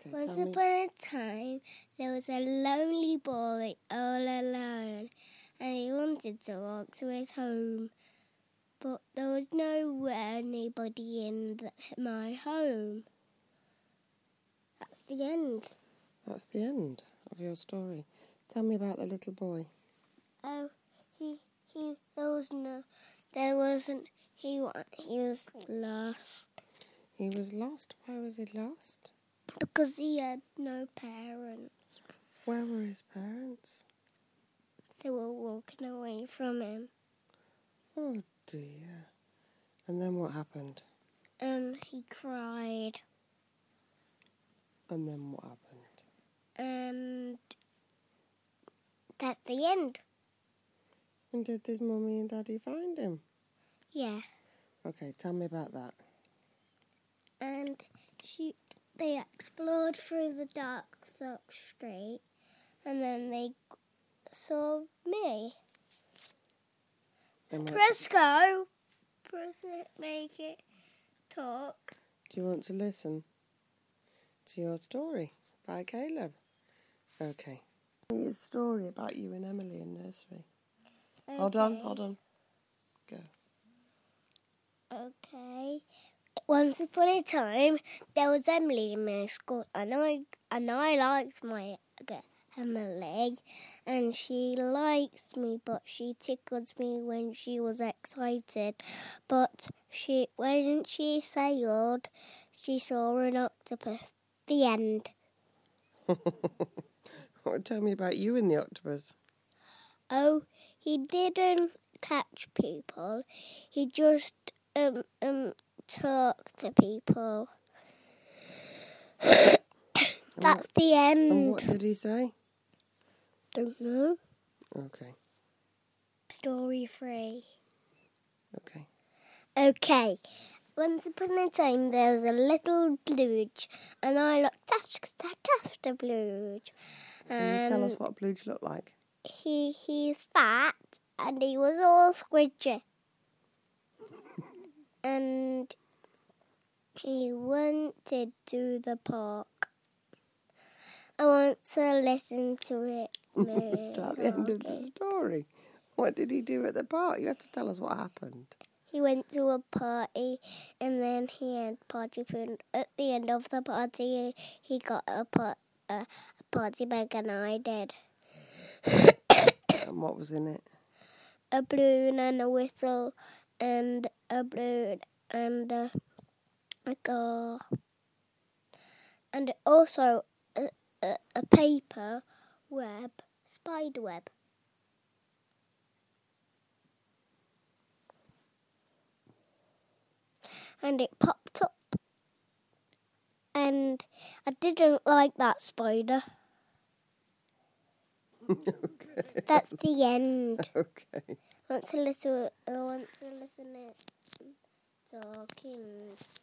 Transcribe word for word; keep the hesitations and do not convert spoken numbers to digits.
Okay, Once tell me. upon a time, there was a lonely boy all alone, and he wanted to walk to his home, but there was nowhere, anybody in the, my home. That's the end. That's the end of your story. Tell me about the little boy. Oh, he he. There was no. There wasn't. He wa- he was lost He was lost. Why was he lost? because he had no parents. Where were his parents? They were walking away from him. Oh dear. And then what happened? Um, he cried, And then what happened? and that's the end. And did his mummy and daddy find him? Yeah, Okay, tell me about that. and she they explored through the dark dark street, and then they saw me. They might- Press go. Press it. Make it talk. Do you want to listen to your story by Caleb? Okay. It's a story about you and Emily in nursery. Okay. Hold on, hold on. Go. Okay. Once upon a time, there was Emily in my school, and I and I liked my uh, Emily, and she likes me, but she tickles me when she was excited. But she, when she sailed, she saw an octopus. The end. Tell me about you and the octopus. Oh, he didn't catch people. He just um um talked to people. That's what, the end. And what did he say? Don't know. Okay, Story three. okay. Okay. Once upon a time, there was a little Bluge, and I looked after Bluge. Can you tell us what Bluge looked like? He he's fat, and he was all squidgy, and he wanted to the park. I want to listen to it. Is that the end of the story? What did he do at the park? You have to tell us what happened. He went to a party, and then he had party food. At the end of the party, he got a, par- a party bag, and I did. And what was in it? A balloon and a whistle, and a balloon and a, a car, and also a, a, a paper web, spider web. And it popped up, and I didn't like that spider. Okay. That's the end. Okay. I want to listen. I want to listen it talking.